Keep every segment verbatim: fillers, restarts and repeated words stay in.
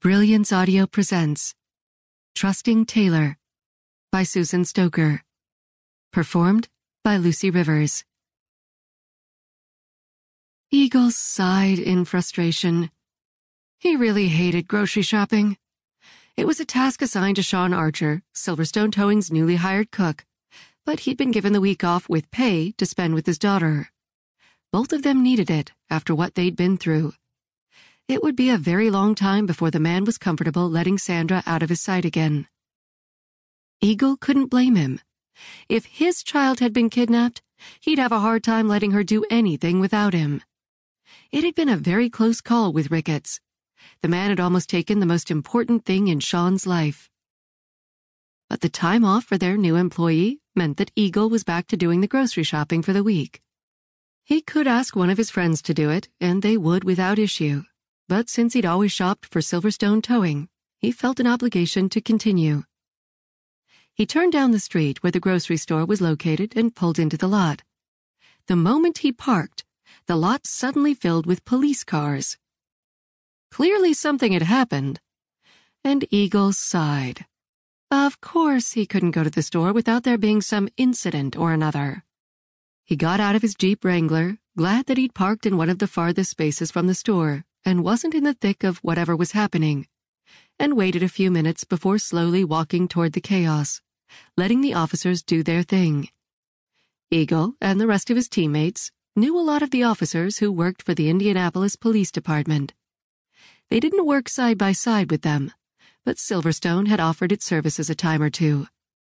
Brilliance Audio presents Trusting Taylor by Susan Stoker. Performed by Lucy Rivers. Eagle sighed in frustration. He really hated grocery shopping. It was a task assigned to Sean Archer, Silverstone Towing's newly hired cook, but he'd been given the week off with pay to spend with his daughter. Both of them needed it after what they'd been through. It would be a very long time before the man was comfortable letting Sandra out of his sight again. Eagle couldn't blame him. If his child had been kidnapped, he'd have a hard time letting her do anything without him. It had been a very close call with Ricketts. The man had almost taken the most important thing in Sean's life. But the time off for their new employee meant that Eagle was back to doing the grocery shopping for the week. He could ask one of his friends to do it, and they would without issue. But since he'd always shopped for Silverstone Towing, he felt an obligation to continue. He turned down the street where the grocery store was located and pulled into the lot. The moment he parked, the lot suddenly filled with police cars. Clearly something had happened, and Eagle sighed. Of course he couldn't go to the store without there being some incident or another. He got out of his Jeep Wrangler, glad that he'd parked in one of the farthest spaces from the store and wasn't in the thick of whatever was happening, and waited a few minutes before slowly walking toward the chaos, letting the officers do their thing. Eagle and the rest of his teammates knew a lot of the officers who worked for the Indianapolis Police Department. They didn't work side by side with them, but Silverstone had offered its services a time or two.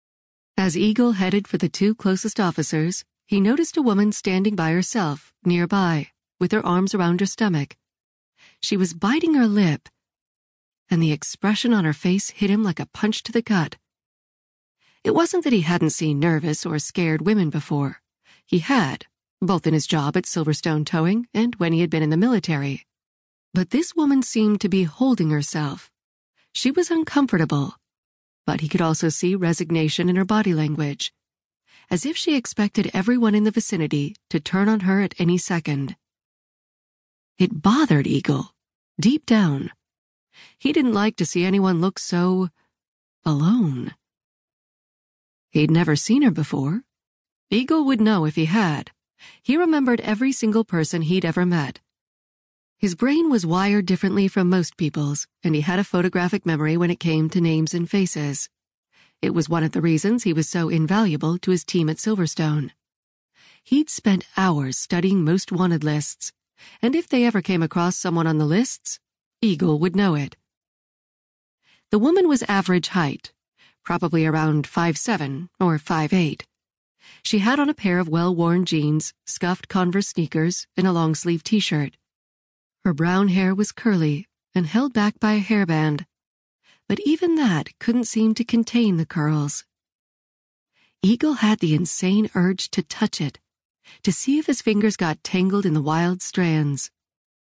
As Eagle headed for the two closest officers, he noticed a woman standing by herself, nearby, with her arms around her stomach. She was biting her lip, and the expression on her face hit him like a punch to the gut. It wasn't that he hadn't seen nervous or scared women before. He had, both in his job at Silverstone Towing and when he had been in the military. But this woman seemed to be holding herself. She was uncomfortable, but he could also see resignation in her body language, as if she expected everyone in the vicinity to turn on her at any second. It bothered Eagle, deep down. He didn't like to see anyone look so alone. He'd never seen her before. Eagle would know if he had. He remembered every single person he'd ever met. His brain was wired differently from most people's, and he had a photographic memory when it came to names and faces. It was one of the reasons he was so invaluable to his team at Silverstone. He'd spent hours studying most wanted lists, and if they ever came across someone on the lists, Eagle would know it. The woman was average height, probably around five seven or five eight. She had on a pair of well-worn jeans, scuffed Converse sneakers, and a long-sleeve t-shirt. Her brown hair was curly and held back by a hairband, but even that couldn't seem to contain the curls. Eagle had the insane urge to touch it, to see if his fingers got tangled in the wild strands.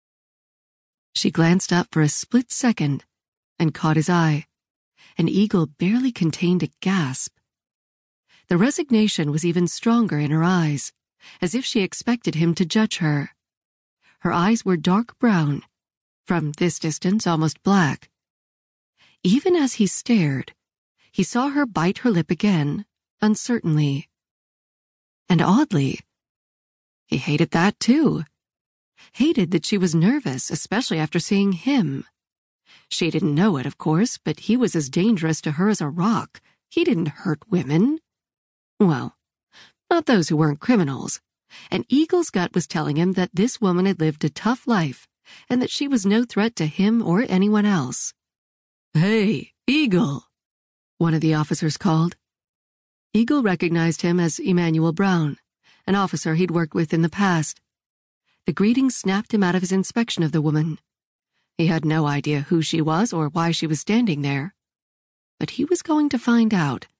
She glanced up for a split second and caught his eye, and Eagle barely contained a gasp. The resignation was even stronger in her eyes, as if she expected him to judge her. Her eyes were dark brown, from this distance almost black. Even as he stared, he saw her bite her lip again, uncertainly. And oddly, he hated that too. Hated that she was nervous, especially after seeing him. She didn't know it, of course, but he was as dangerous to her as a rock. He didn't hurt women. Well, not those who weren't criminals. And Eagle's gut was telling him that this woman had lived a tough life, and that she was no threat to him or anyone else. "Hey, Eagle," one of the officers called. Eagle recognized him as Emmanuel Brown, an officer he'd worked with in the past. The greeting snapped him out of his inspection of the woman. He had no idea who she was or why she was standing there. But he was going to find out.